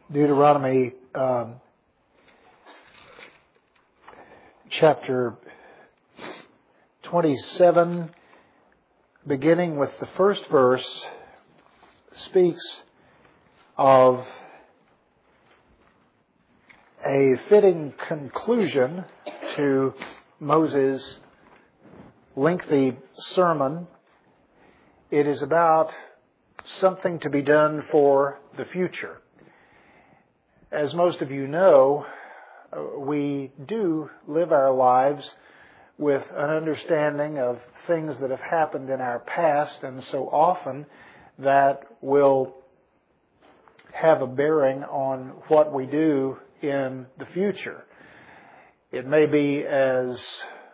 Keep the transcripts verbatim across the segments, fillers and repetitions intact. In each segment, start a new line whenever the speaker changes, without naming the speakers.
Deuteronomy um, chapter twenty-seven, beginning with the first verse, speaks of a fitting conclusion to Moses' lengthy sermon. It is about something to be done for the future. As most of you know, we do live our lives with an understanding of things that have happened in our past, and so often that will have a bearing on what we do in the future. It may be as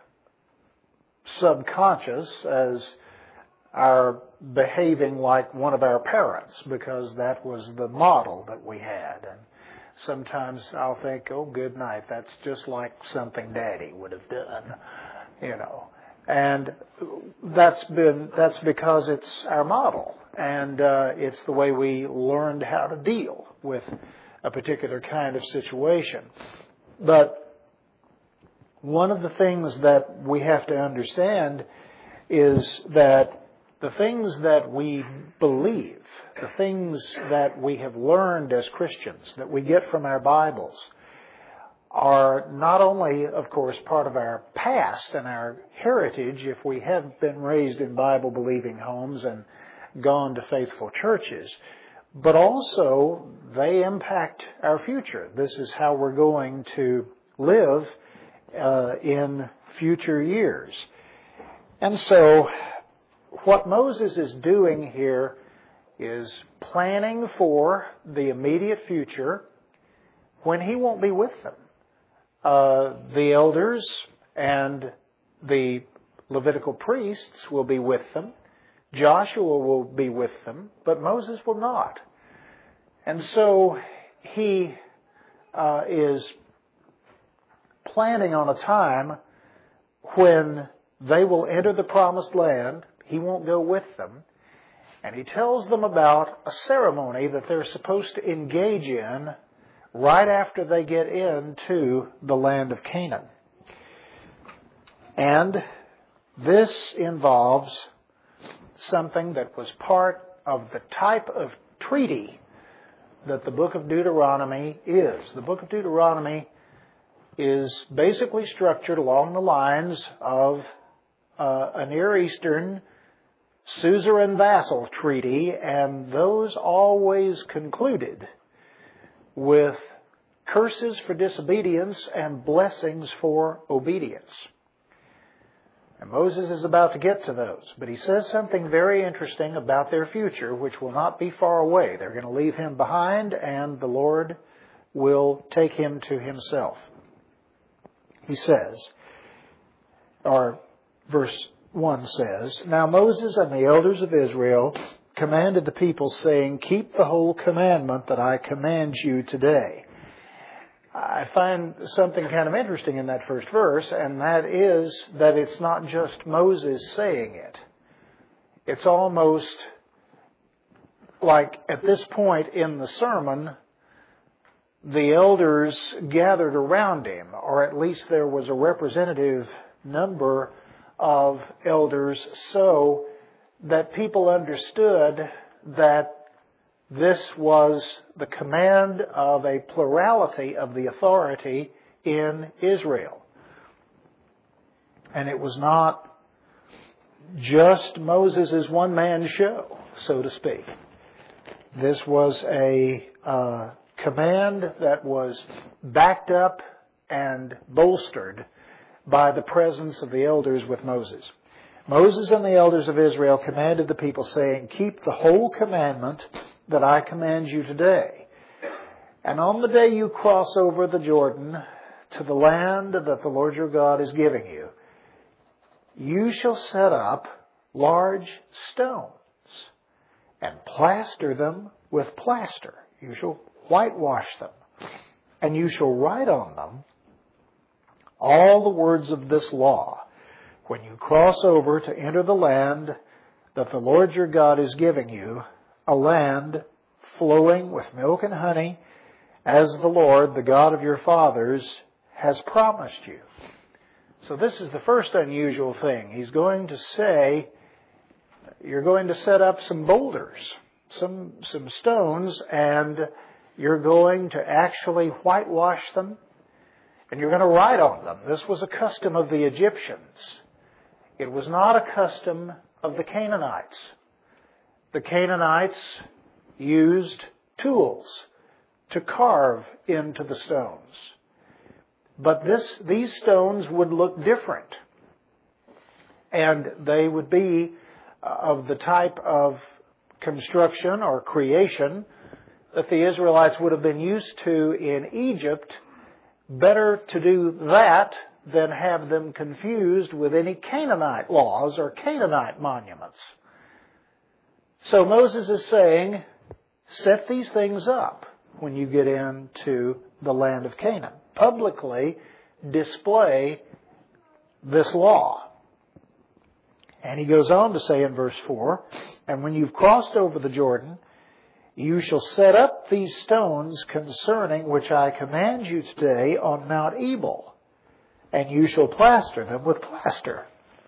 subconscious as our behaving like one of our parents, because that was the model that we had. And sometimes I'll think, oh, good night, that's just like something Daddy would have done, you know. And that's been that's because it's our model, and uh, it's the way we learned how to deal with a particular kind of situation. But one of the things that we have to understand is that the things that we believe, the things that we have learned as Christians, that we get from our Bibles, are not only, of course, part of our past and our heritage, if we have been raised in Bible-believing homes and gone to faithful churches, but also they impact our future. This is how we're going to live uh, in future years. And so what Moses is doing here is planning for the immediate future when he won't be with them. Uh, the elders and the Levitical priests will be with them. Joshua will be with them, but Moses will not. And so he uh, is planning on a time when they will enter the promised land. He won't go with them. And he tells them about a ceremony that they're supposed to engage in right after they get into the land of Canaan. And this involves something that was part of the type of treaty that the book of Deuteronomy is. The book of Deuteronomy is basically structured along the lines of uh, a Near Eastern suzerain vassal treaty, and those always concluded with curses for disobedience and blessings for obedience. And Moses is about to get to those, but he says something very interesting about their future, which will not be far away. They're going to leave him behind, and the Lord will take him to himself. He says, or verse one says, "Now Moses and the elders of Israel commanded the people, saying, Keep the whole commandment that I command you today." I find something kind of interesting in that first verse, and that is that it's not just Moses saying it. It's almost like at this point in the sermon, the elders gathered around him, or at least there was a representative number of elders, so that people understood that this was the command of a plurality of the authority in Israel. And it was not just Moses' one-man show, so to speak. This was a uh, command that was backed up and bolstered by the presence of the elders with Moses. Moses and the elders of Israel commanded the people, saying, Keep the whole commandment that I command you today. And on the day you cross over the Jordan to the land that the Lord your God is giving you, you shall set up large stones and plaster them with plaster. You shall whitewash them, and you shall write on them all the words of this law when you cross over to enter the land that the Lord your God is giving you, a land flowing with milk and honey, as the Lord, the God of your fathers, has promised you. So this is the first unusual thing. He's going to say, you're going to set up some boulders, some, some stones, and you're going to actually whitewash them, and you're going to write on them. This was a custom of the Egyptians. It was not a custom of the Canaanites. The Canaanites used tools to carve into the stones. But this, these stones would look different. And they would be of the type of construction or creation that the Israelites would have been used to in Egypt. Better to do that than have them confused with any Canaanite laws or Canaanite monuments. So Moses is saying, set these things up when you get into the land of Canaan. Publicly display this law. And he goes on to say in verse four, and when you've crossed over the Jordan, you shall set up these stones concerning which I command you today on Mount Ebal, and you shall plaster them with plaster.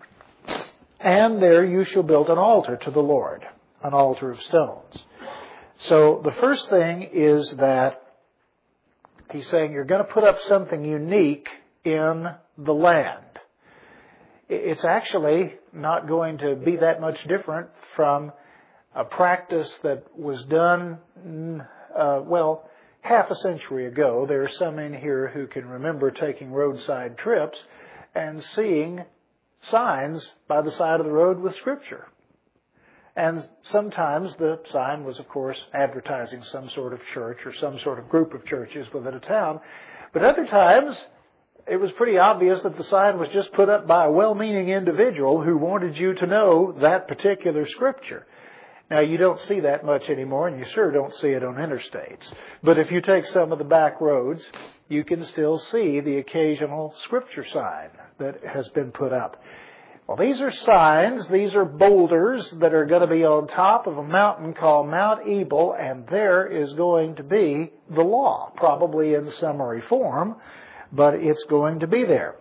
And there you shall build an altar to the Lord, an altar of stones. So the first thing is that he's saying you're going to put up something unique in the land. It's actually not going to be that much different from a practice that was done, uh, well, half a century ago. There are some in here who can remember taking roadside trips and seeing signs by the side of the road with Scripture. And sometimes the sign was, of course, advertising some sort of church or some sort of group of churches within a town. But other times, it was pretty obvious that the sign was just put up by a well-meaning individual who wanted you to know that particular Scripture. Now, you don't see that much anymore, and you sure don't see it on interstates. But if you take some of the back roads, you can still see the occasional Scripture sign that has been put up. Well, these are signs, these are boulders that are going to be on top of a mountain called Mount Ebal, and there is going to be the law, probably in summary form, but it's going to be there.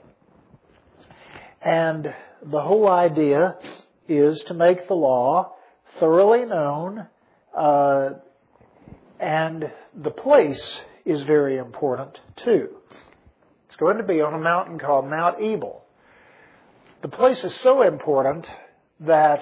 And the whole idea is to make the law thoroughly known, uh, and the place is very important too. It's going to be on a mountain called Mount Ebal. The place is so important that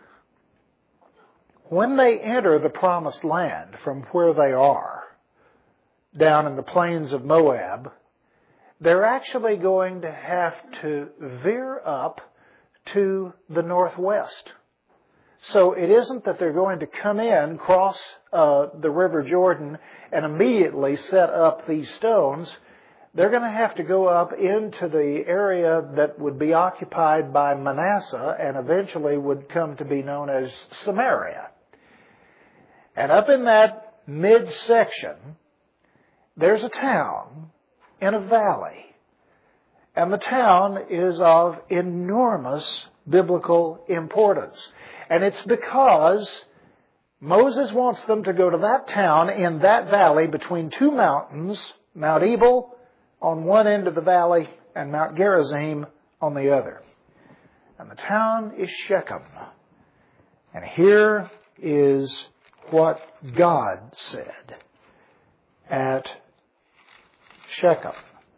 when they enter the promised land from where they are, down in the plains of Moab, they're actually going to have to veer up to the northwest. So it isn't that they're going to come in, cross uh, the River Jordan, and immediately set up these stones. They're going to have to go up into the area that would be occupied by Manasseh and eventually would come to be known as Samaria. And up in that midsection, there's a town in a valley. And the town is of enormous biblical importance. And it's because Moses wants them to go to that town in that valley between two mountains, Mount Ebal on one end of the valley and Mount Gerizim on the other. And the town is Shechem. And here is what God said at Shechem.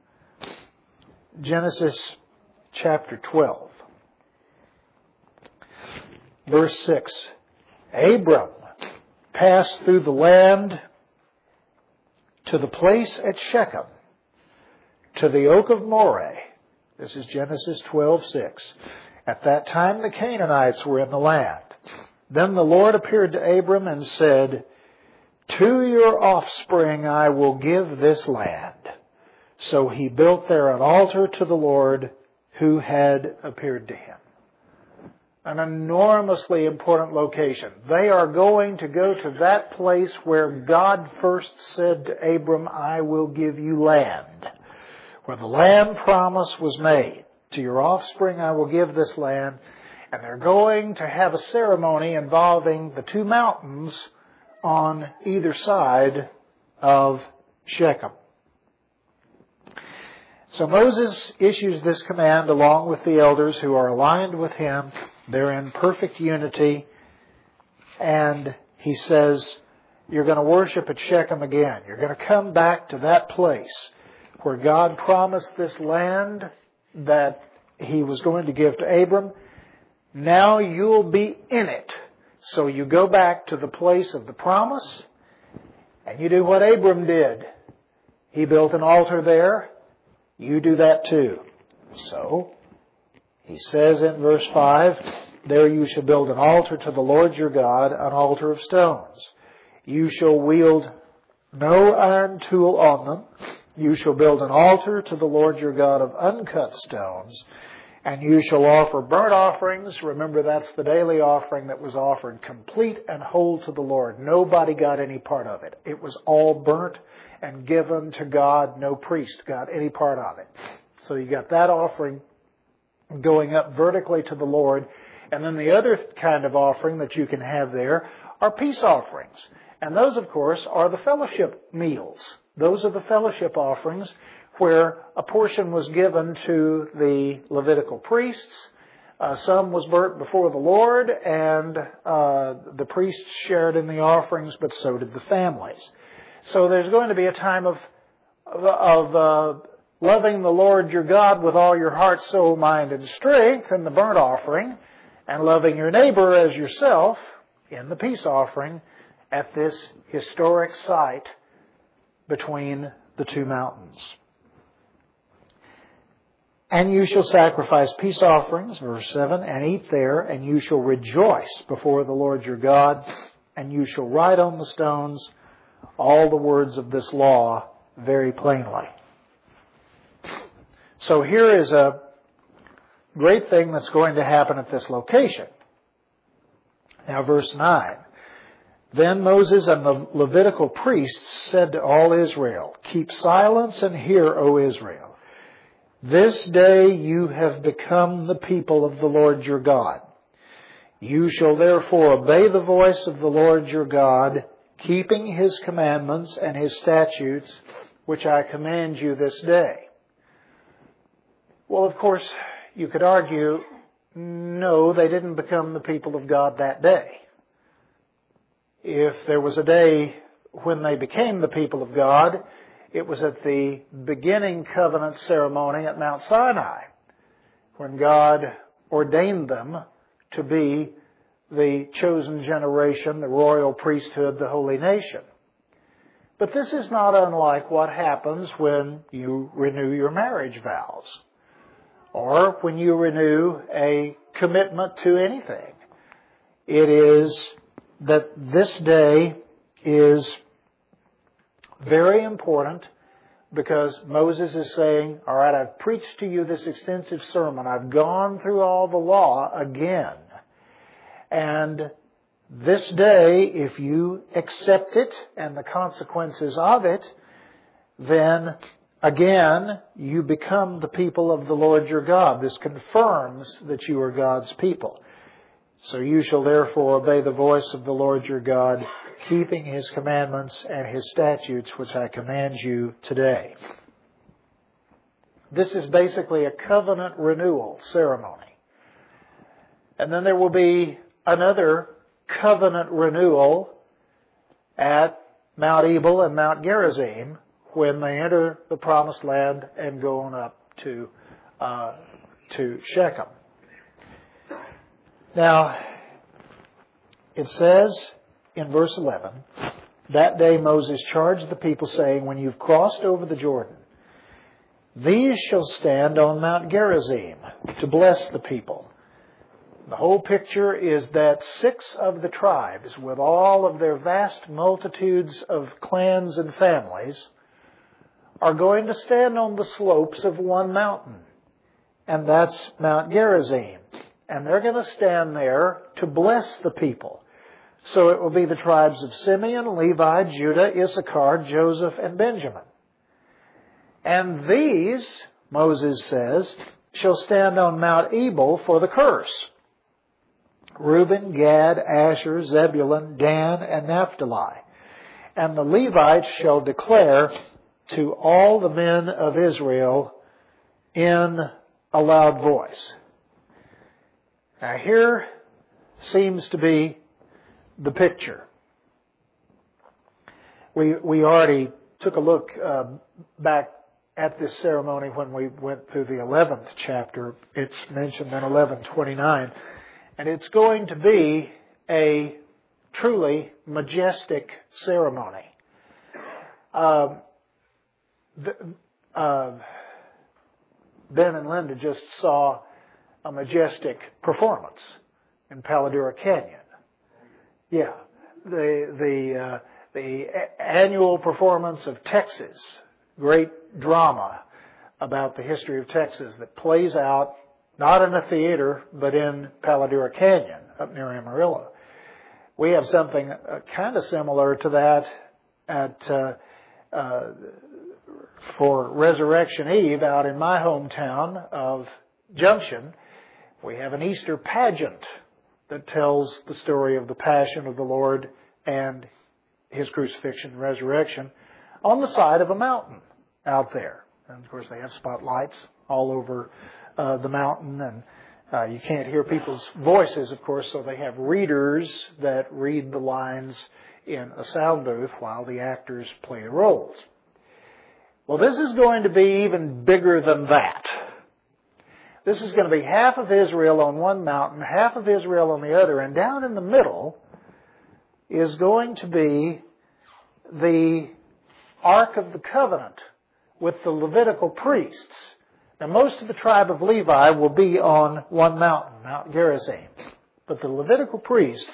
Genesis chapter twelve. Verse six. Abram passed through the land to the place at Shechem, to the oak of Moreh. This is Genesis twelve six. At that time the Canaanites were in the land. Then the Lord appeared to Abram and said, to your offspring I will give this land. So he built there an altar to the Lord who had appeared to him. An enormously important location. They are going to go to that place where God first said to Abram, I will give you land. Where the land promise was made. To your offspring I will give this land. And they're going to have a ceremony involving the two mountains on either side of Shechem. So Moses issues this command along with the elders who are aligned with him. They're in perfect unity. And he says, you're going to worship at Shechem again. You're going to come back to that place where God promised this land that he was going to give to Abram. Now you'll be in it. So you go back to the place of the promise and you do what Abram did. He built an altar there. You do that too. So, he says in verse five, there you shall build an altar to the Lord your God, an altar of stones. You shall wield no iron tool on them. You shall build an altar to the Lord your God of uncut stones. And you shall offer burnt offerings. Remember, that's the daily offering that was offered complete and whole to the Lord. Nobody got any part of it. It was all burnt and given to God. No priest got any part of it. So you got that offering going up vertically to the Lord. And then the other kind of offering that you can have there are peace offerings. And those, of course, are the fellowship meals. Those are the fellowship offerings where a portion was given to the Levitical priests. Uh, some was burnt before the Lord, and uh, the priests shared in the offerings, but so did the families. So there's going to be a time of, of uh, loving the Lord your God with all your heart, soul, mind, and strength in the burnt offering, and loving your neighbor as yourself in the peace offering at this historic site between the two mountains. And you shall sacrifice peace offerings, verse seven, and eat there, and you shall rejoice before the Lord your God, and you shall write on the stones all the words of this law very plainly. So here is a great thing that's going to happen at this location. Now verse nine. Then Moses and the Levitical priests said to all Israel, keep silence and hear, O Israel. This day you have become the people of the Lord your God. You shall therefore obey the voice of the Lord your God, keeping his commandments and his statutes, which I command you this day. Well, of course, you could argue, no, they didn't become the people of God that day. If there was a day when they became the people of God, it was at the beginning covenant ceremony at Mount Sinai, when God ordained them to be the chosen generation, the royal priesthood, the holy nation. But this is not unlike what happens when you renew your marriage vows, or when you renew a commitment to anything. It is that this day is very important because Moses is saying, all right, I've preached to you this extensive sermon. I've gone through all the law again. And this day, if you accept it and the consequences of it, then again, you become the people of the Lord your God. This confirms that you are God's people. So you shall therefore obey the voice of the Lord your God, keeping his commandments and his statutes, which I command you today. This is basically a covenant renewal ceremony. And then there will be another covenant renewal at Mount Ebal and Mount Gerizim when they enter the promised land and go on up to, uh, to Shechem. Now, it says in verse eleven, that day Moses charged the people, saying, when you've crossed over the Jordan, these shall stand on Mount Gerizim to bless the people. The whole picture is that six of the tribes, with all of their vast multitudes of clans and families, are going to stand on the slopes of one mountain, and that's Mount Gerizim. And they're going to stand there to bless the people. So it will be the tribes of Simeon, Levi, Judah, Issachar, Joseph, and Benjamin. And these, Moses says, shall stand on Mount Ebal for the curse. Reuben, Gad, Asher, Zebulun, Dan, and Naphtali. And the Levites shall declare to all the men of Israel in a loud voice. Now here seems to be the picture. We we already took a look uh, back at this ceremony when we went through the eleventh chapter. It's mentioned in eleven twenty-nine. And it's going to be a truly majestic ceremony. Uh, the, uh, Ben and Linda just saw a majestic performance in Paladura Canyon. Yeah, the the uh, the a- annual performance of Texas, great drama about the history of Texas that plays out not in a theater but in Paladura Canyon up near Amarillo. We have something uh, kind of similar to that at uh, uh, for Resurrection Eve out in my hometown of Junction. We have an Easter pageant that tells the story of the Passion of the Lord and His crucifixion and resurrection on the side of a mountain out there. And of course they have spotlights all over uh, the mountain, and uh, you can't hear people's voices, of course, so they have readers that read the lines in a sound booth while the actors play the roles. Well, this is going to be even bigger than that. This is going to be half of Israel on one mountain, half of Israel on the other, and down in the middle is going to be the Ark of the Covenant with the Levitical priests. Now, most of the tribe of Levi will be on one mountain, Mount Gerizim. But the Levitical priests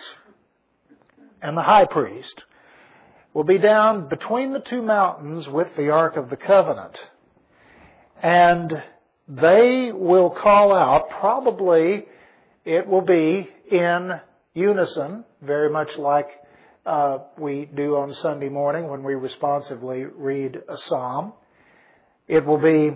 and the high priest will be down between the two mountains with the Ark of the Covenant. And they will call out, probably it will be in unison, very much like uh, we do on Sunday morning when we responsively read a psalm. It will be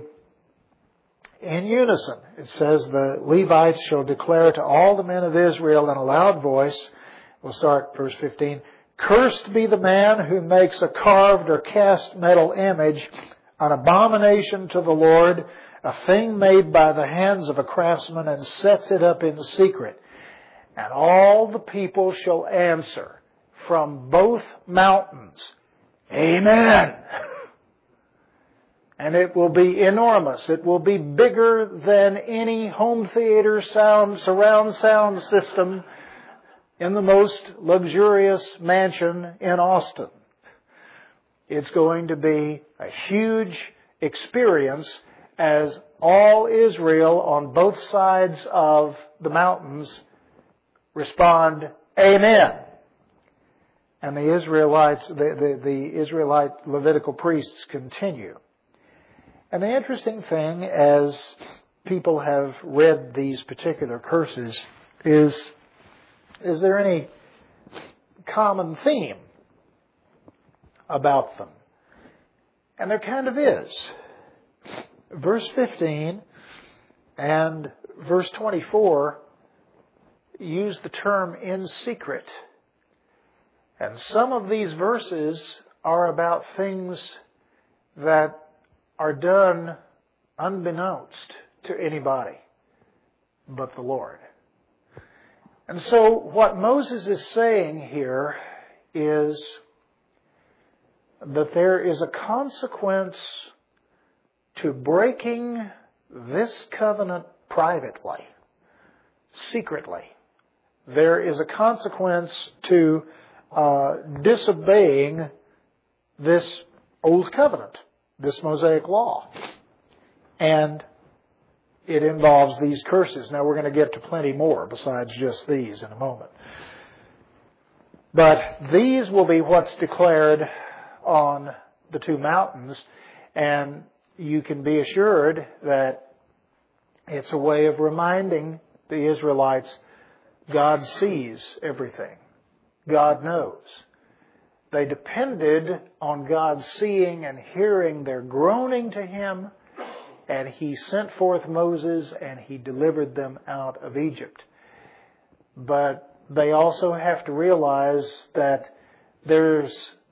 in unison. It says, the Levites shall declare to all the men of Israel in a loud voice. We'll start verse fifteen. Cursed be the man who makes a carved or cast metal image, an abomination to the Lord, a thing made by the hands of a craftsman, and sets it up in secret. And all the people shall answer from both mountains, Amen. And it will be enormous. It will be bigger than any home theater sound, surround sound system in the most luxurious mansion in Austin. It's going to be a huge experience as all Israel on both sides of the mountains respond, Amen. And the Israelites, the, the, the Israelite Levitical priests continue. And the interesting thing, as people have read these particular curses, is, is there any common theme about them? And there kind of is. Verse fifteen and verse twenty-four use the term in secret. And some of these verses are about things that are done unbeknownst to anybody but the Lord. And so what Moses is saying here is that there is a consequence to breaking this covenant privately, secretly. There is a consequence to uh, disobeying this old covenant, this Mosaic law. And it involves these curses. Now we're going to get to plenty more besides just these in a moment. But these will be what's declared on the two mountains, and you can be assured that it's a way of reminding the Israelites God sees everything. God knows. They depended on God seeing and hearing their groaning to Him, and He sent forth Moses and He delivered them out of Egypt. But they also have to realize that there's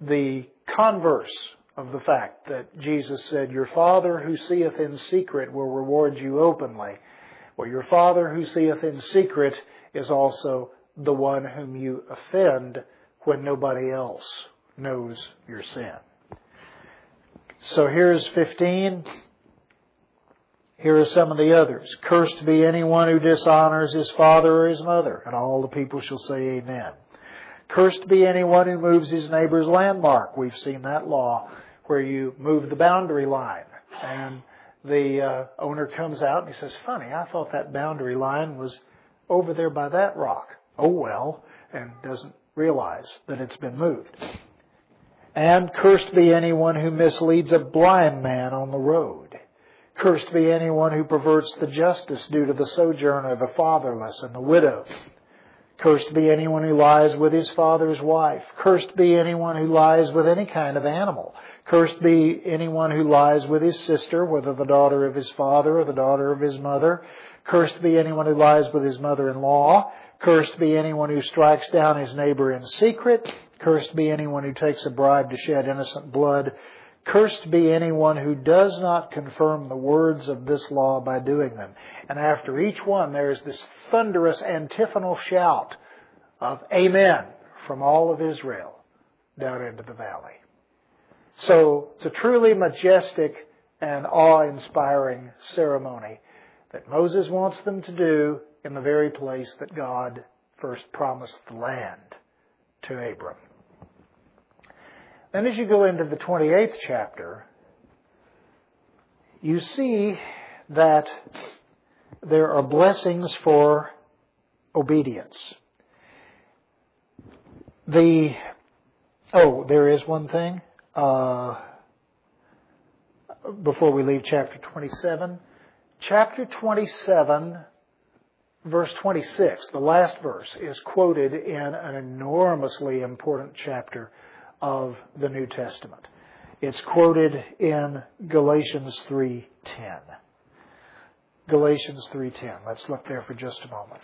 the converse of the fact that Jesus said, your Father who seeth in secret will reward you openly. Well, your Father who seeth in secret is also the one whom you offend when nobody else knows your sin. So here's fifteen. Here are some of the others. Cursed be anyone who dishonors his father or his mother. And all the people shall say amen. Cursed be anyone who moves his neighbor's landmark. We've seen that law where you move the boundary line. And the uh, owner comes out and he says, funny, I thought that boundary line was over there by that rock. Oh well, and doesn't realize that it's been moved. And cursed be anyone who misleads a blind man on the road. Cursed be anyone who perverts the justice due to the sojourner, the fatherless, and the widow. Cursed be anyone who lies with his father's wife. Cursed be anyone who lies with any kind of animal. Cursed be anyone who lies with his sister, whether the daughter of his father or the daughter of his mother. Cursed be anyone who lies with his mother-in-law. Cursed be anyone who strikes down his neighbor in secret. Cursed be anyone who takes a bribe to shed innocent blood. Cursed be anyone who does not confirm the words of this law by doing them. And after each one, there is this thunderous antiphonal shout of Amen from all of Israel down into the valley. So it's a truly majestic and awe-inspiring ceremony that Moses wants them to do in the very place that God first promised the land to Abram. Then as you go into the twenty-eighth chapter, you see that there are blessings for obedience. The, oh, there is one thing. Uh, before we leave chapter twenty-seven. Chapter twenty-seven, verse twenty-six, the last verse, is quoted in an enormously important chapter of the New Testament. It's quoted in Galatians three ten. Galatians three ten. Let's look there for just a moment.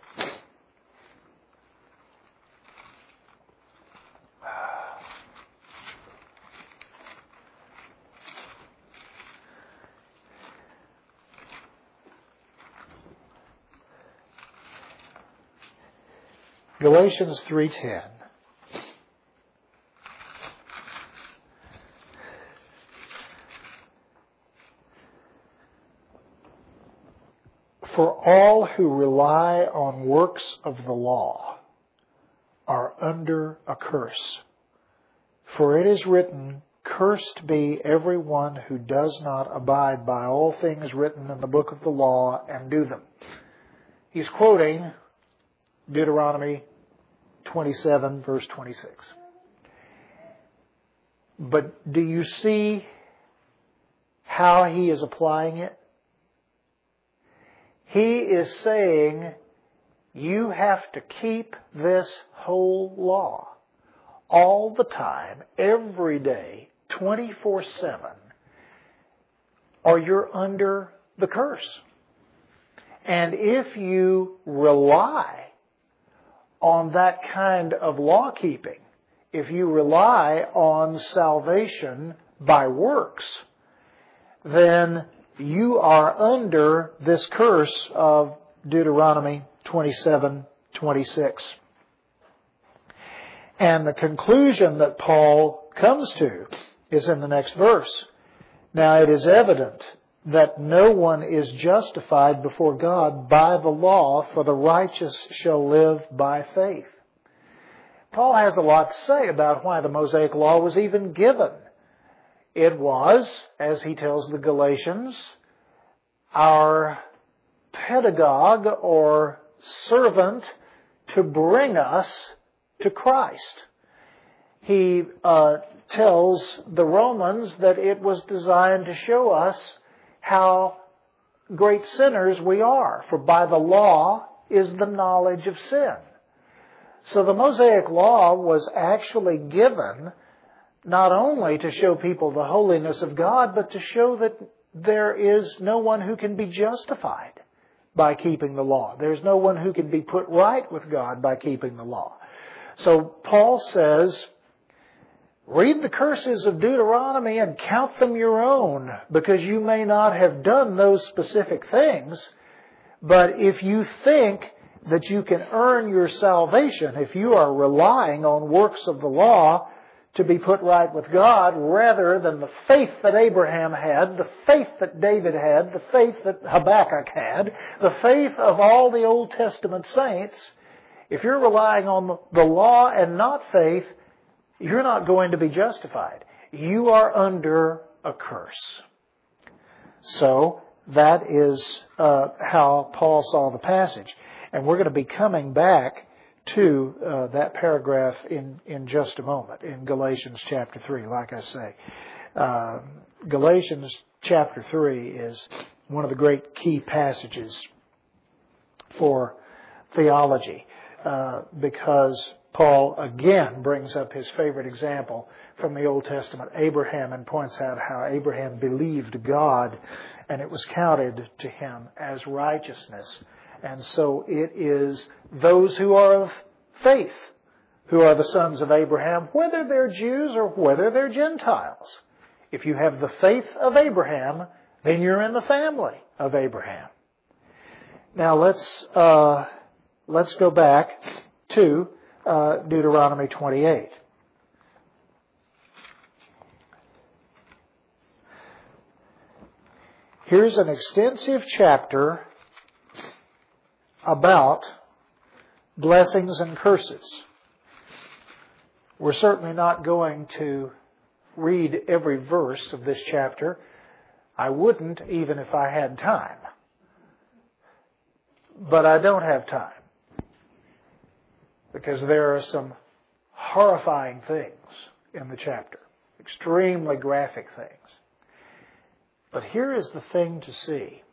Galatians three ten. For all who rely on works of the law are under a curse. For it is written, cursed be every one who does not abide by all things written in the book of the law and do them. He's quoting Deuteronomy twenty-seven, verse twenty-six. But do you see how he is applying it? He is saying, you have to keep this whole law all the time, every day, twenty-four seven, or you're under the curse. And if you rely on that kind of law keeping, if you rely on salvation by works, then you are under this curse of Deuteronomy twenty-seven twenty-six. And the conclusion that Paul comes to is in the next verse. Now it is evident that no one is justified before God by the law, for the righteous shall live by faith. Paul has a lot to say about why the Mosaic Law was even given. It was, as he tells the Galatians, our pedagogue or servant to bring us to Christ. He uh, tells the Romans that it was designed to show us how great sinners we are, for by the law is the knowledge of sin. So the Mosaic Law was actually given not only to show people the holiness of God, but to show that there is no one who can be justified by keeping the law. There's no one who can be put right with God by keeping the law. So Paul says Read the curses of Deuteronomy and count them your own, because you may not have done those specific things. But if you think that you can earn your salvation, if you are relying on works of the law to be put right with God, rather than the faith that Abraham had, the faith that David had, the faith that Habakkuk had, the faith of all the Old Testament saints, if you're relying on the law and not faith, you're not going to be justified. You are under a curse. So that is uh, how Paul saw the passage. And we're going to be coming back to uh, that paragraph in, in just a moment, in Galatians chapter three, like I say. Uh, Galatians chapter three is one of the great key passages for theology, uh, because Paul again brings up his favorite example from the Old Testament, Abraham, and points out how Abraham believed God and it was counted to him as righteousness. And so it is those who are of faith who are the sons of Abraham, whether they're Jews or whether they're Gentiles. If you have the faith of Abraham, then you're in the family of Abraham. Now let's uh, let's go back to uh, Deuteronomy twenty-eight. Here's an extensive chapter about blessings and curses. We're certainly not going to read every verse of this chapter. I wouldn't even if I had time. But I don't have time, because there are some horrifying things in the chapter, extremely graphic things. But here is the thing to see.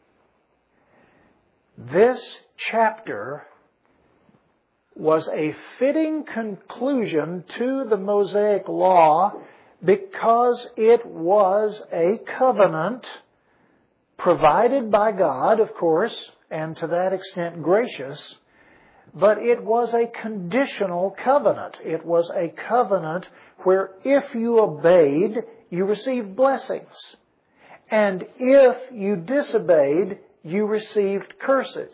This chapter was a fitting conclusion to the Mosaic Law because it was a covenant provided by God, of course, and to that extent gracious, but it was a conditional covenant. It was a covenant where if you obeyed, you received blessings. And if you disobeyed, you received curses.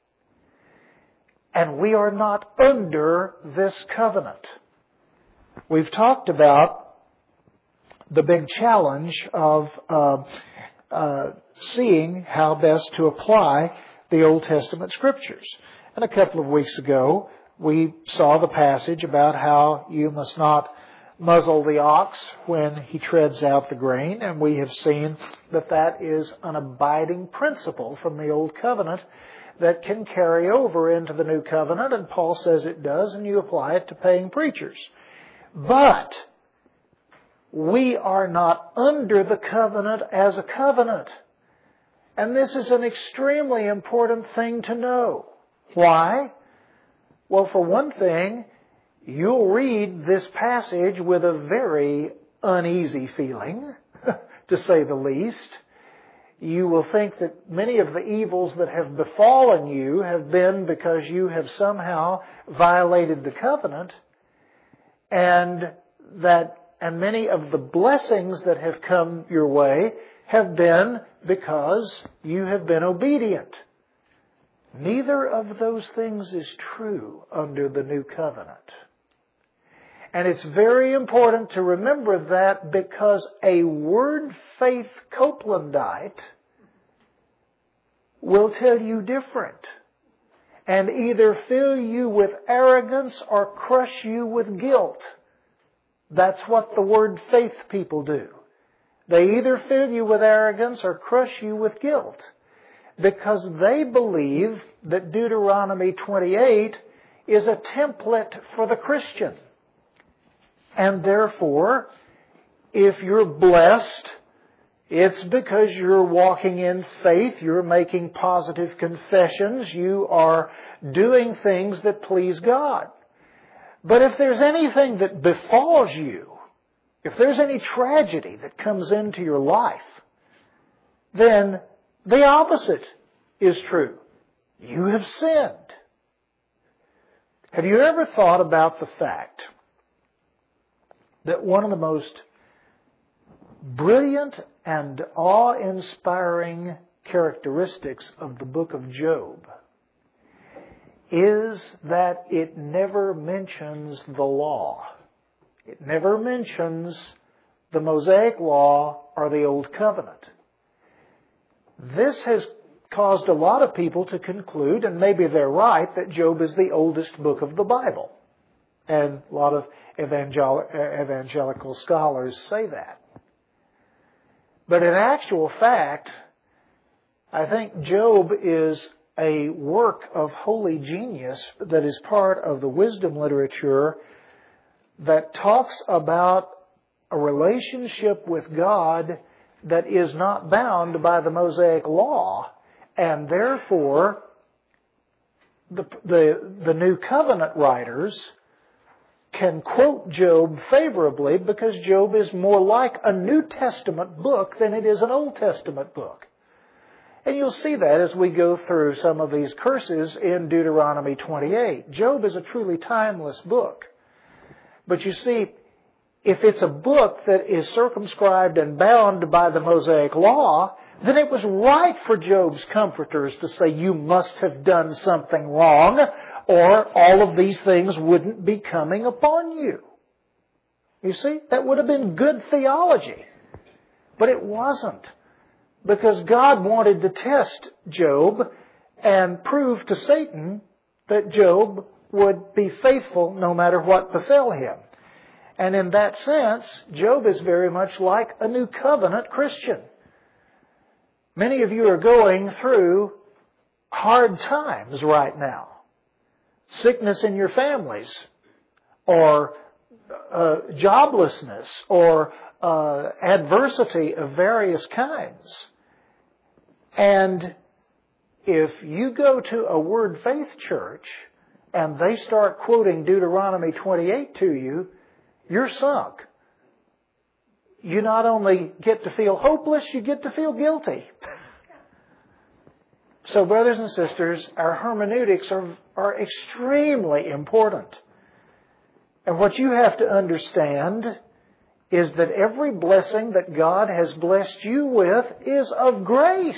And we are not under this covenant. We've talked about the big challenge of uh, uh, seeing how best to apply the Old Testament Scriptures. And a couple of weeks ago, we saw the passage about how you must not muzzle the ox when he treads out the grain, and we have seen that that is an abiding principle from the Old Covenant that can carry over into the New Covenant, and Paul says it does, and you apply it to paying preachers. But we are not under the covenant as a covenant. And this is an extremely important thing to know. Why? Well, for one thing, you'll read this passage with a very uneasy feeling, to say the least. You will think that many of the evils that have befallen you have been because you have somehow violated the covenant, and that and many of the blessings that have come your way have been because you have been obedient. Neither of those things is true under the new covenant. And it's very important to remember that, because a word faith Copelandite will tell you different and either fill you with arrogance or crush you with guilt. That's what the word faith people do. They either fill you with arrogance or crush you with guilt, because they believe that Deuteronomy twenty-eight is a template for the Christian. And therefore, if you're blessed, it's because you're walking in faith, you're making positive confessions, you are doing things that please God. But if there's anything that befalls you, if there's any tragedy that comes into your life, then the opposite is true. You have sinned. Have you ever thought about the fact that one of the most brilliant and awe-inspiring characteristics of the book of Job is that it never mentions the law. It never mentions the Mosaic Law or the Old Covenant. This has caused a lot of people to conclude, and maybe they're right, that Job is the oldest book of the Bible. And a lot of evangel- evangelical scholars say that. But in actual fact, I think Job is a work of holy genius that is part of the wisdom literature that talks about a relationship with God that is not bound by the Mosaic Law, and therefore the, the, the New Covenant writers can quote Job favorably because Job is more like a New Testament book than it is an Old Testament book. And you'll see that as we go through some of these curses in Deuteronomy twenty-eight. Job is a truly timeless book. But you see, if it's a book that is circumscribed and bound by the Mosaic Law, then it was right for Job's comforters to say, you must have done something wrong, or all of these things wouldn't be coming upon you. You see, that would have been good theology. But it wasn't. Because God wanted to test Job and prove to Satan that Job would be faithful no matter what befell him. And in that sense, Job is very much like a New Covenant Christian. Many of you are going through hard times right now. Sickness in your families, or uh, joblessness, or uh, adversity of various kinds. And if you go to a Word Faith church and they start quoting Deuteronomy twenty-eight to you, you're sunk. You not only get to feel hopeless, you get to feel guilty. So, brothers and sisters, our hermeneutics are, are extremely important. And what you have to understand is that every blessing that God has blessed you with is of grace.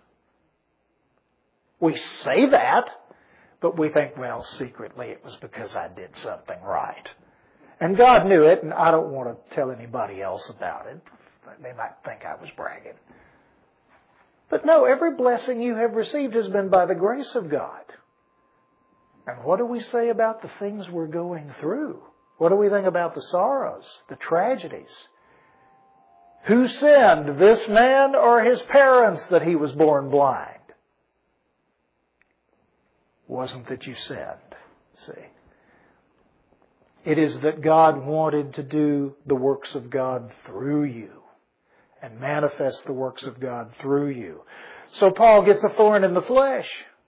We say that, but we think, well, secretly it was because I did something right. And God knew it, and I don't want to tell anybody else about it. They might think I was bragging. But no, every blessing you have received has been by the grace of God. And what do we say about the things we're going through? What do we think about the sorrows, the tragedies? Who sinned, this man or his parents, that he was born blind? Wasn't that you sinned, see. It is that God wanted to do the works of God through you and manifest the works of God through you. So Paul gets a thorn in the flesh.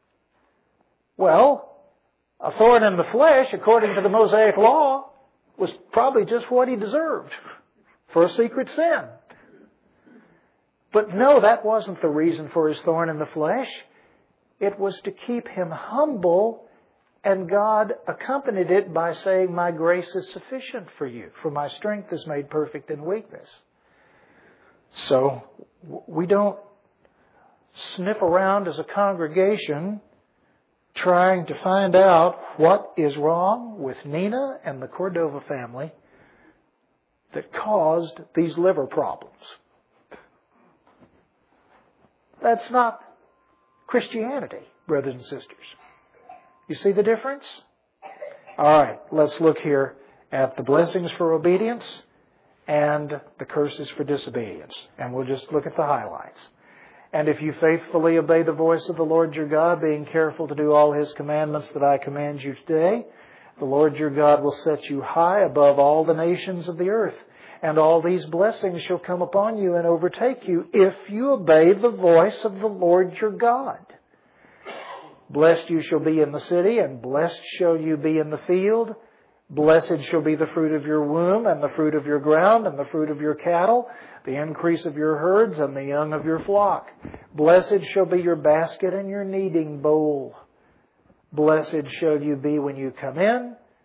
Well, a thorn in the flesh, according to the Mosaic Law, was probably just what he deserved for a secret sin. But no, that wasn't the reason for his thorn in the flesh. It was to keep him humble, and God accompanied it by saying, my grace is sufficient for you, for my strength is made perfect in weakness. So we don't sniff around as a congregation trying to find out what is wrong with Nina and the Cordova family that caused these liver problems. That's not Christianity, brothers and sisters. You see the difference? All right, let's look here at the blessings for obedience and the curses for disobedience. And we'll just look at the highlights. And if you faithfully obey the voice of the Lord your God, being careful to do all His commandments that I command you today, the Lord your God will set you high above all the nations of the earth. And all these blessings shall come upon you and overtake you if you obey the voice of the Lord your God. Blessed you shall be in the city, and blessed shall you be in the field. Blessed shall be the fruit of your womb, and the fruit of your ground, and the fruit of your cattle, the increase of your herds, and the young of your flock. Blessed shall be your basket and your kneading bowl. Blessed shall you be when you come in,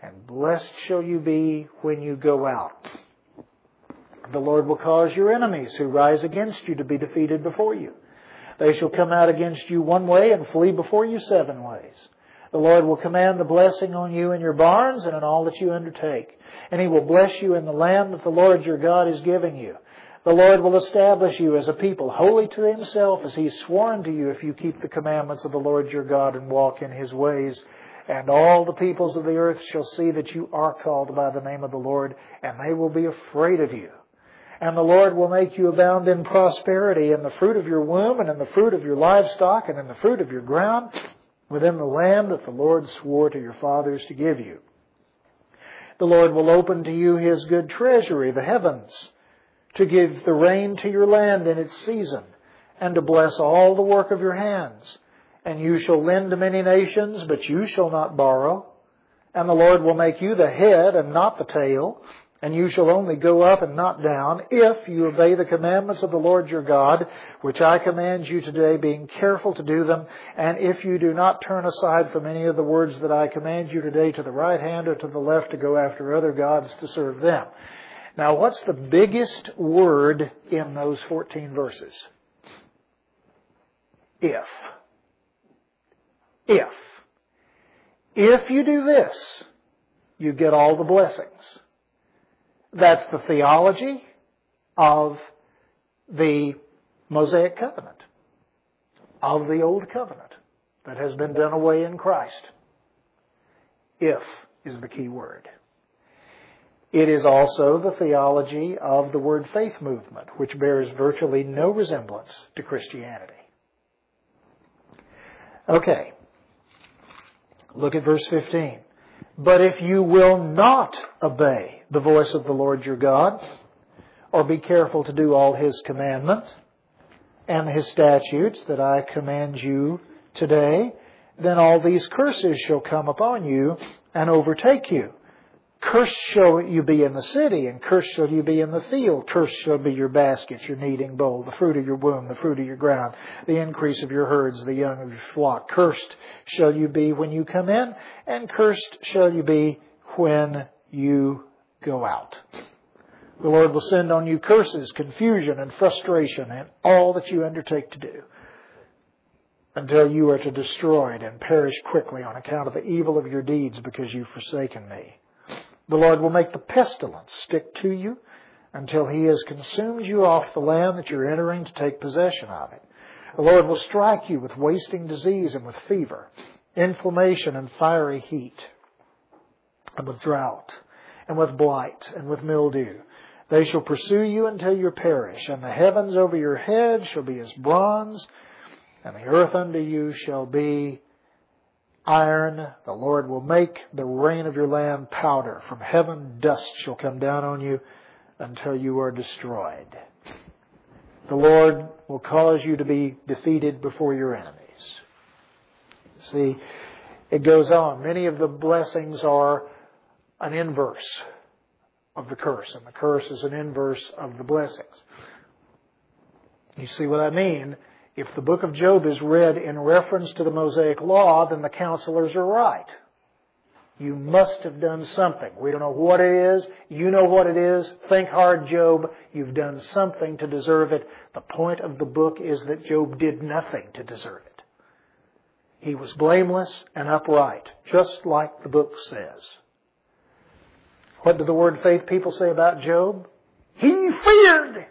and blessed shall you be when you go out. The Lord will cause your enemies who rise against you to be defeated before you. They shall come out against you one way and flee before you seven ways. The Lord will command the blessing on you in your barns and in all that you undertake. And He will bless you in the land that the Lord your God is giving you. The Lord will establish you as a people holy to Himself, as He has sworn to you, if you keep the commandments of the Lord your God and walk in His ways. And all the peoples of the earth shall see that you are called by the name of the Lord, and they will be afraid of you. And the Lord will make you abound in prosperity, in the fruit of your womb, and in the fruit of your livestock, and in the fruit of your ground, within the land that the Lord swore to your fathers to give you. The Lord will open to you His good treasury, the heavens, to give the rain to your land in its season, and to bless all the work of your hands. And you shall lend to many nations, but you shall not borrow. And the Lord will make you the head and not the tail. And you shall only go up and not down, if you obey the commandments of the Lord your God, which I command you today, being careful to do them. And if you do not turn aside from any of the words that I command you today to the right hand or to the left to go after other gods to serve them. Now, what's the biggest word in those fourteen verses? If. If. If you do this, you get all the blessings. That's the theology of the Mosaic covenant, of the Old Covenant that has been done away in Christ. If is the key word. It is also the theology of the word faith movement, which bears virtually no resemblance to Christianity. Okay. Look at verse fifteen. But if you will not obey the voice of the Lord your God, or be careful to do all His commandments and His statutes that I command you today, then all these curses shall come upon you and overtake you. Cursed shall you be in the city, and cursed shall you be in the field. Cursed shall be your basket, your kneading bowl, the fruit of your womb, the fruit of your ground, the increase of your herds, the young of your flock. Cursed shall you be when you come in, and cursed shall you be when you go out. The Lord will send on you curses, confusion, and frustration in all that you undertake to do, until you are to destroy it and perish quickly on account of the evil of your deeds, because you've forsaken me. The Lord will make the pestilence stick to you until He has consumed you off the land that you're entering to take possession of it. The Lord will strike you with wasting disease and with fever, inflammation and fiery heat, and with drought, and with blight, and with mildew. They shall pursue you until you perish, and the heavens over your head shall be as bronze, and the earth under you shall be iron. The Lord will make the rain of your land powder. From heaven dust shall come down on you until you are destroyed. The Lord will cause you to be defeated before your enemies. See, it goes on. Many of the blessings are an inverse of the curse, and the curse is an inverse of the blessings. You see what I mean? If the book of Job is read in reference to the Mosaic Law, then the counselors are right. You must have done something. We don't know what it is. You know what it is. Think hard, Job. You've done something to deserve it. The point of the book is that Job did nothing to deserve it. He was blameless and upright, just like the book says. What do the word faith people say about Job? He feared.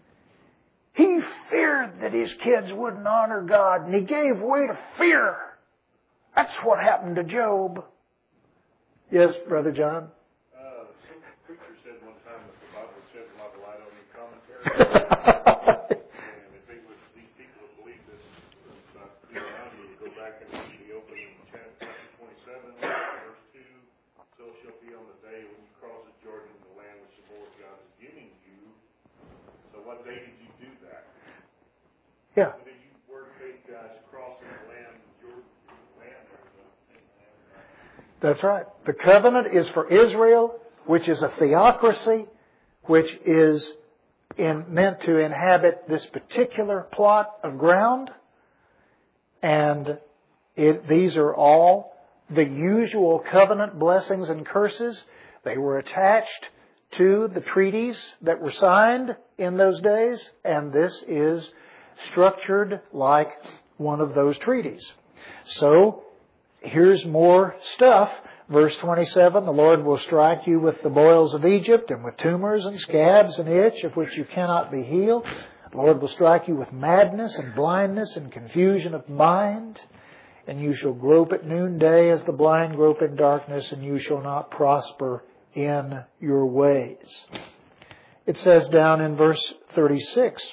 He feared that his kids wouldn't honor God, and he gave way to fear. That's what happened to Job. Yes, Brother John?
Uh, some preacher said one time that the Bible sheds a lot of light on your commentary. And if it was, these people would believe this about Deuteronomy, you go back and read the opening chapter twenty-seven, verse two. So shall be on the day when you cross the Jordan in the land which the Lord God is giving you. So what day did you do that?
Yeah.
When did you word faith guys crossing the land, Jordan, land or the
That's right. The covenant is for Israel, which is a theocracy, which is in, meant to inhabit this particular plot of ground. And it, these are all the usual covenant blessings and curses. They were attached to the treaties that were signed in those days, and this is structured like one of those treaties. So, here's more stuff. Verse twenty-seven, the Lord will strike you with the boils of Egypt, and with tumors and scabs and itch, of which you cannot be healed. The Lord will strike you with madness and blindness and confusion of mind. And you shall grope at noonday as the blind grope in darkness, and you shall not prosper in your ways. It says down in verse thirty-six.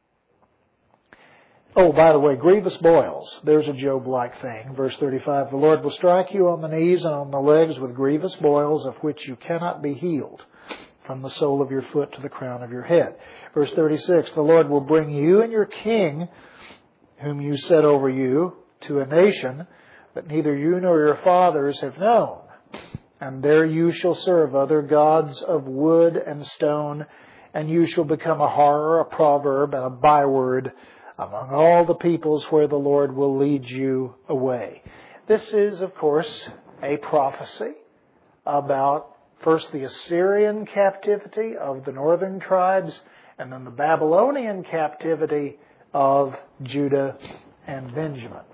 Oh, by the way, grievous boils. There's a Job-like thing. Verse thirty-five, the Lord will strike you on the knees and on the legs with grievous boils, of which you cannot be healed, from the sole of your foot to the crown of your head. Verse thirty-six, the Lord will bring you and your king, whom you set over you, to a nation that neither you nor your fathers have known. And there you shall serve other gods of wood and stone, and you shall become a horror, a proverb, and a byword among all the peoples where the Lord will lead you away. This is, of course, a prophecy about first the Assyrian captivity of the northern tribes, and then the Babylonian captivity of Judah and Benjamin.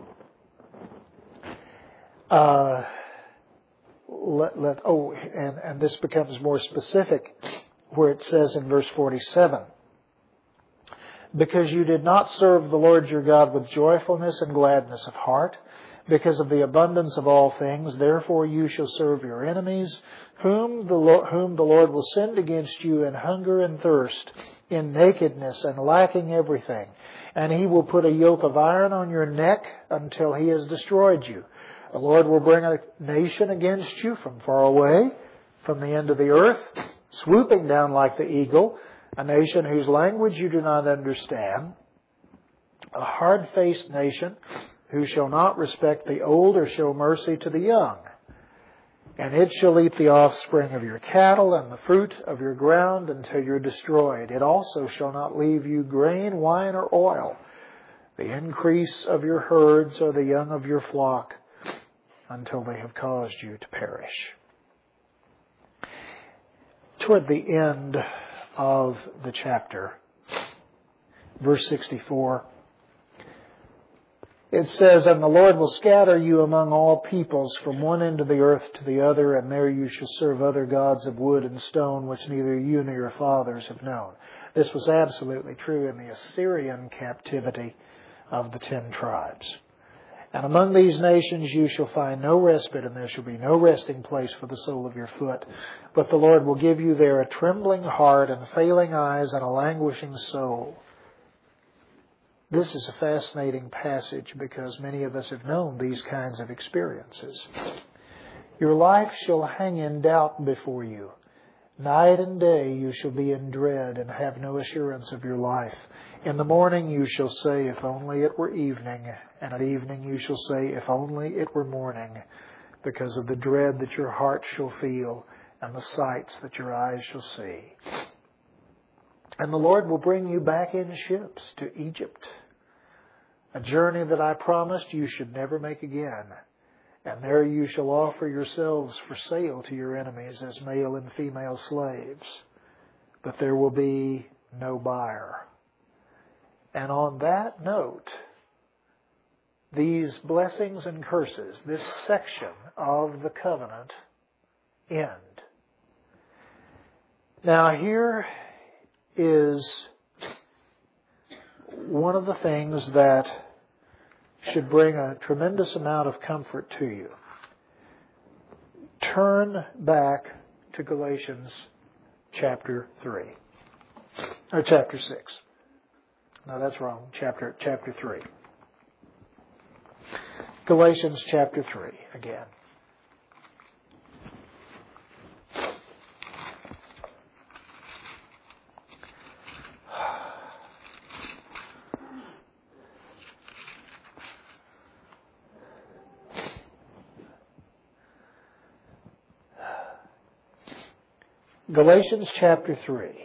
Uh, let, let, oh, and, and this becomes more specific where it says in verse forty-seven, because you did not serve the Lord your God with joyfulness and gladness of heart, because of the abundance of all things, therefore you shall serve your enemies, whom the, Lord, whom the Lord will send against you in hunger and thirst, in nakedness and lacking everything. And he will put a yoke of iron on your neck until he has destroyed you. The Lord will bring a nation against you from far away, from the end of the earth, swooping down like the eagle, a nation whose language you do not understand, a hard-faced nation who shall not respect the old or show mercy to the young. And it shall eat the offspring of your cattle and the fruit of your ground until you're destroyed. It also shall not leave you grain, wine, or oil, the increase of your herds or the young of your flock, until they have caused you to perish. Toward the end of the chapter, verse sixty-four, it says, and the Lord will scatter you among all peoples from one end of the earth to the other, and there you shall serve other gods of wood and stone, which neither you nor your fathers have known. This was absolutely true in the Assyrian captivity of the ten tribes. And among these nations you shall find no respite, and there shall be no resting place for the sole of your foot. But the Lord will give you there a trembling heart and failing eyes and a languishing soul. This is a fascinating passage because many of us have known these kinds of experiences. Your life shall hang in doubt before you. Night and day you shall be in dread and have no assurance of your life. In the morning you shall say, if only it were evening, and at evening you shall say, if only it were morning, because of the dread that your heart shall feel and the sights that your eyes shall see. And the Lord will bring you back in ships to Egypt, a journey that I promised you should never make again. And there you shall offer yourselves for sale to your enemies as male and female slaves. But there will be no buyer. And on that note, these blessings and curses, this section of the covenant, end. Now here is one of the things that should bring a tremendous amount of comfort to you. Turn back to Galatians chapter three. Or chapter six. No, that's wrong. Chapter chapter three. Galatians chapter three again. Galatians chapter three,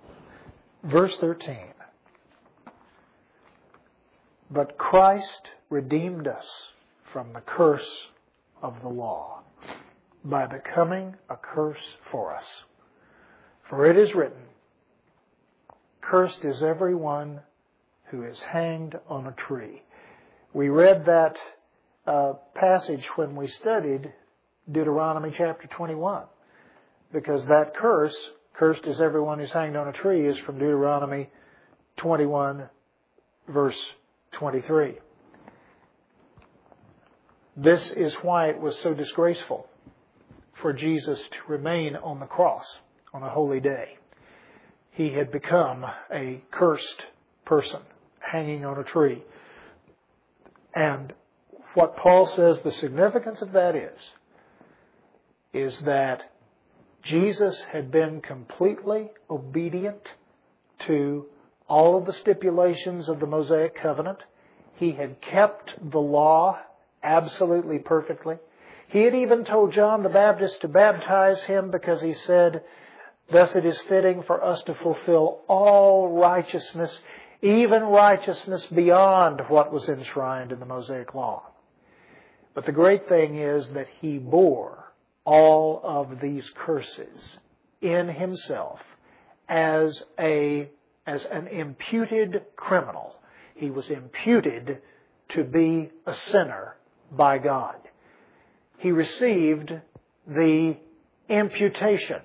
verse thirteen. But Christ redeemed us from the curse of the law by becoming a curse for us. For it is written, "Cursed is everyone who is hanged on a tree." We read that uh, passage when we studied Deuteronomy chapter twenty-one, because that curse, "Cursed is everyone who's hanged on a tree," is from Deuteronomy twenty-one, verse twenty-three. This is why it was so disgraceful for Jesus to remain on the cross on a holy day. He had become a cursed person hanging on a tree. And what Paul says the significance of that is, is that Jesus had been completely obedient to all of the stipulations of the Mosaic covenant. He had kept the law absolutely perfectly. He had even told John the Baptist to baptize him because he said, "Thus it is fitting for us to fulfill all righteousness, even righteousness beyond what was enshrined in the Mosaic law." But the great thing is that He bore all of these curses in Himself as a as an imputed criminal. He was imputed to be a sinner by God. He received the imputation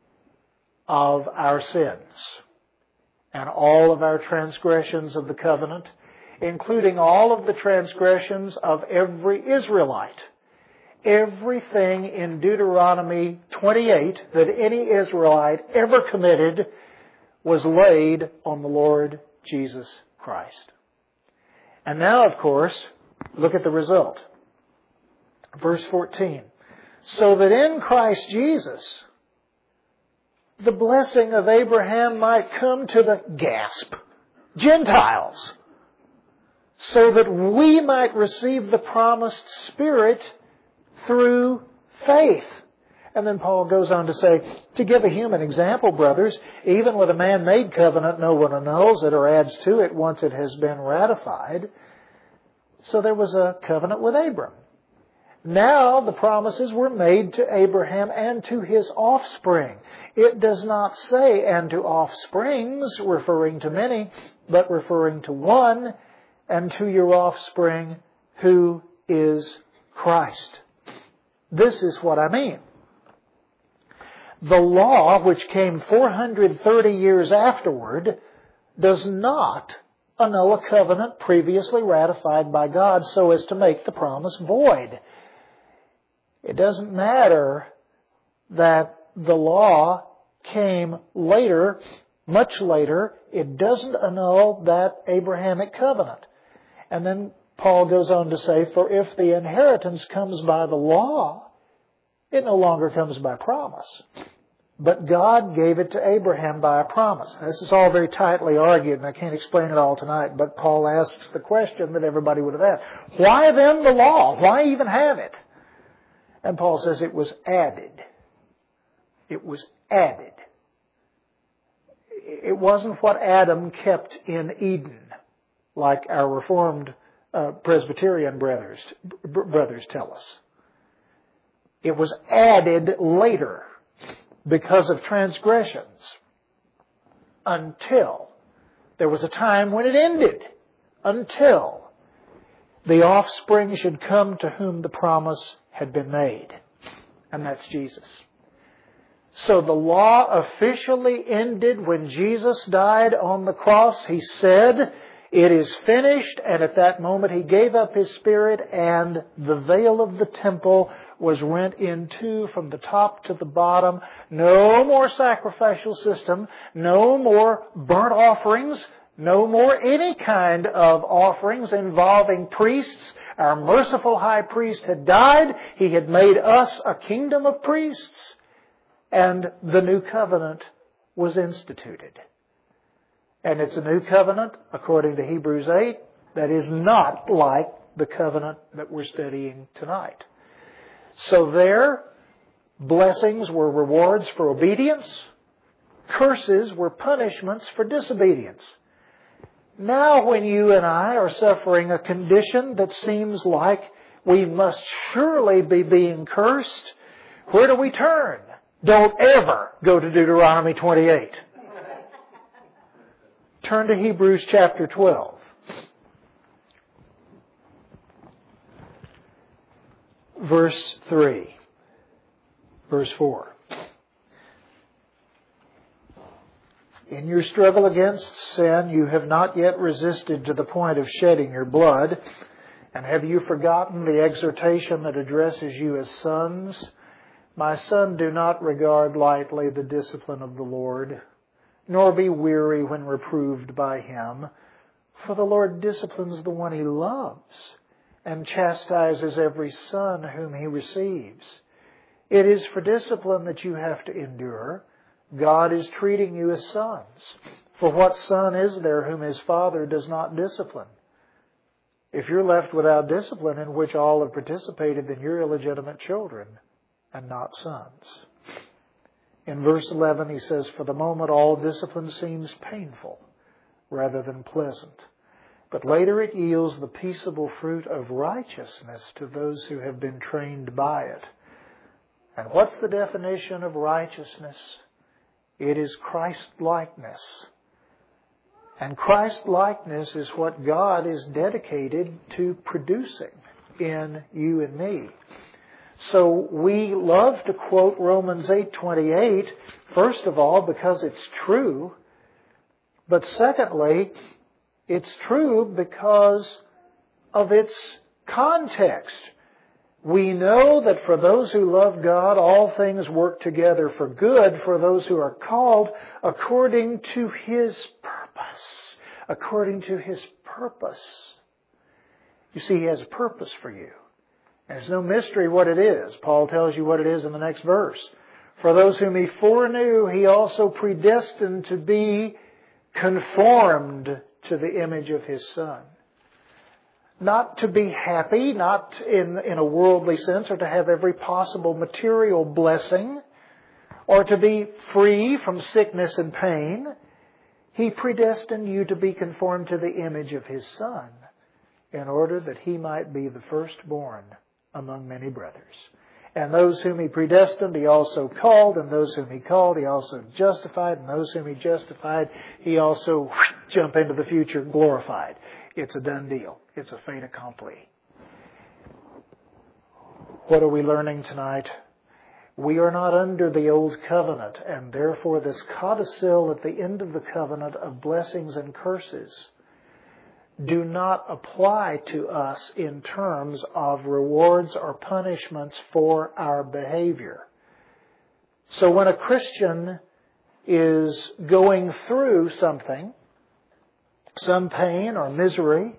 of our sins and all of our transgressions of the covenant, including all of the transgressions of every Israelite. Everything in Deuteronomy twenty-eight that any Israelite ever committed was laid on the Lord Jesus Christ. And now, of course, look at the result. Verse fourteen. "So that in Christ Jesus the blessing of Abraham might come to the," gasp, "Gentiles, so that we might receive the promised Spirit through faith." And then Paul goes on to say, "To give a human example, brothers, even with a man-made covenant, no one annuls it or adds to it once it has been ratified." So there was a covenant with Abram. Now the promises were made to Abraham and to his offspring. It does not say, "and to offsprings," referring to many, but referring to one, "and to your offspring, who is Christ." This is what I mean. The law, which came four hundred thirty years afterward, does not annul a covenant previously ratified by God so as to make the promise void. It doesn't matter that the law came later, much later. It doesn't annul that Abrahamic covenant. And then Paul goes on to say, "For if the inheritance comes by the law, it no longer comes by promise. But God gave it to Abraham by a promise." Now, this is all very tightly argued, and I can't explain it all tonight, but Paul asks the question that everybody would have asked. Why then the law? Why even have it? And Paul says it was added. It was added. It wasn't what Adam kept in Eden, like our Reformed uh, Presbyterian brothers, brothers tell us. It was added later because of transgressions until there was a time when it ended, until the offspring should come to whom the promise had been made. And that's Jesus. So the law officially ended when Jesus died on the cross. He said, "It is finished," and at that moment He gave up His Spirit, and the veil of the temple was rent in two from the top to the bottom. No more sacrificial system, no more burnt offerings, no more any kind of offerings involving priests. Our merciful high priest had died. He had made us a kingdom of priests. And the new covenant was instituted. And it's a new covenant, according to Hebrews eight, that is not like the covenant that we're studying tonight. So there, blessings were rewards for obedience. Curses were punishments for disobedience. Now when you and I are suffering a condition that seems like we must surely be being cursed, where do we turn? Don't ever go to Deuteronomy twenty-eight. Turn to Hebrews chapter twelve. Verse three. Verse four. In your struggle against sin, you have not yet resisted to the point of shedding your blood. And have you forgotten the exhortation that addresses you as sons? My son, do not regard lightly the discipline of the Lord, nor be weary when reproved by Him. For the Lord disciplines the one He loves, and chastises every son whom He receives. It is for discipline that you have to endure. God is treating you as sons. For what son is there whom his father does not discipline? If you're left without discipline in which all have participated, then you're illegitimate children and not sons. In verse eleven he says, for the moment all discipline seems painful rather than pleasant. But later it yields the peaceable fruit of righteousness to those who have been trained by it. And what's the definition of righteousness? It is Christ-likeness. And Christ-likeness is what God is dedicated to producing in you and me. So we love to quote Romans eight twenty-eight, first of all, because it's true. But secondly, it's true because of its context. We know that for those who love God, all things work together for good for those who are called according to His purpose. According to His purpose. You see, He has a purpose for you. There's no mystery what it is. Paul tells you what it is in the next verse. For those whom He foreknew, He also predestined to be conformed to the image of His Son. Not to be happy, not in, in a worldly sense, or to have every possible material blessing, or to be free from sickness and pain. He predestined you to be conformed to the image of His Son, in order that He might be the firstborn among many brothers. And those whom He predestined, He also called, and those whom He called, He also justified, and those whom He justified, He also whoosh, jump into the future glorified. It's a done deal. It's a fait accompli. What are we learning tonight? We are not under the old covenant, and therefore this codicil at the end of the covenant of blessings and curses do not apply to us in terms of rewards or punishments for our behavior. So when a Christian is going through something, some pain or misery,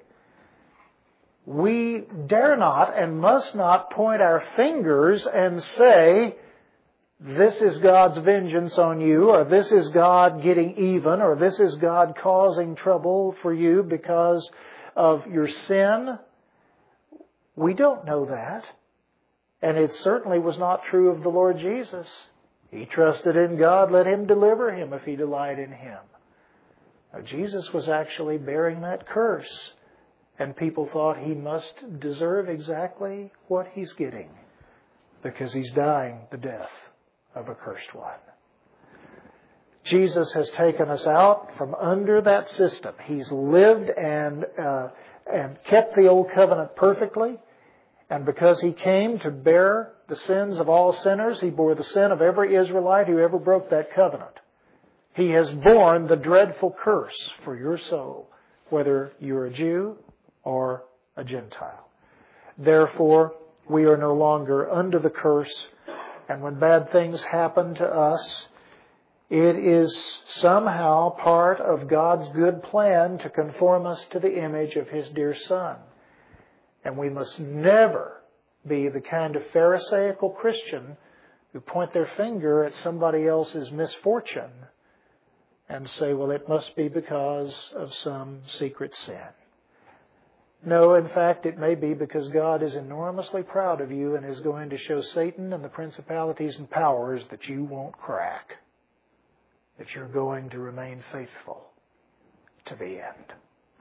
we dare not and must not point our fingers and say, this is God's vengeance on you, or this is God getting even, or this is God causing trouble for you because of your sin. We don't know that. And it certainly was not true of the Lord Jesus. He trusted in God, let Him deliver him if he delight in Him. Now, Jesus was actually bearing that curse, and people thought He must deserve exactly what He's getting because He's dying the death of a cursed one. Jesus has taken us out from under that system. He's lived and uh, and kept the old covenant perfectly, and because He came to bear the sins of all sinners, He bore the sin of every Israelite who ever broke that covenant. He has borne the dreadful curse for your soul, whether you're a Jew or a Gentile. Therefore, we are no longer under the curse, and when bad things happen to us, it is somehow part of God's good plan to conform us to the image of His dear Son. And we must never be the kind of Pharisaical Christian who point their finger at somebody else's misfortune and say, well, it must be because of some secret sin. No, in fact, it may be because God is enormously proud of you and is going to show Satan and the principalities and powers that you won't crack, that you're going to remain faithful to the end.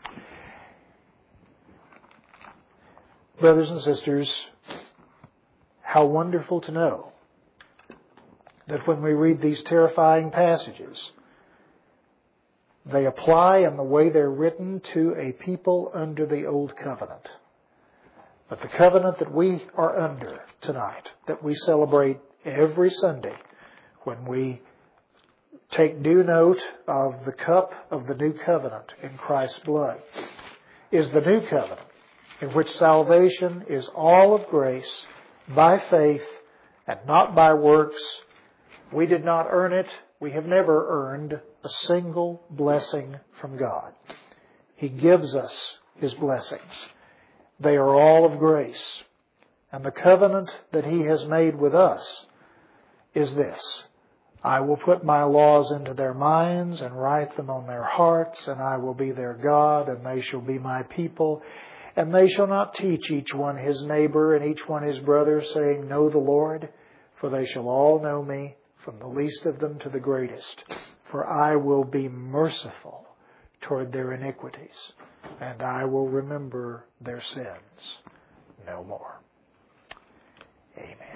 Brothers and sisters, how wonderful to know that when we read these terrifying passages, they apply in the way they're written to a people under the Old Covenant. But the covenant that we are under tonight, that we celebrate every Sunday when we take due note of the cup of the new covenant in Christ's blood, is the new covenant in which salvation is all of grace by faith and not by works. We did not earn it. We have never earned a single blessing from God. He gives us His blessings. They are all of grace. And the covenant that He has made with us is this: I will put my laws into their minds and write them on their hearts, and I will be their God, and they shall be my people. And they shall not teach each one his neighbor and each one his brother, saying, Know the Lord, for they shall all know me, from the least of them to the greatest. For I will be merciful toward their iniquities, and I will remember their sins no more. Amen.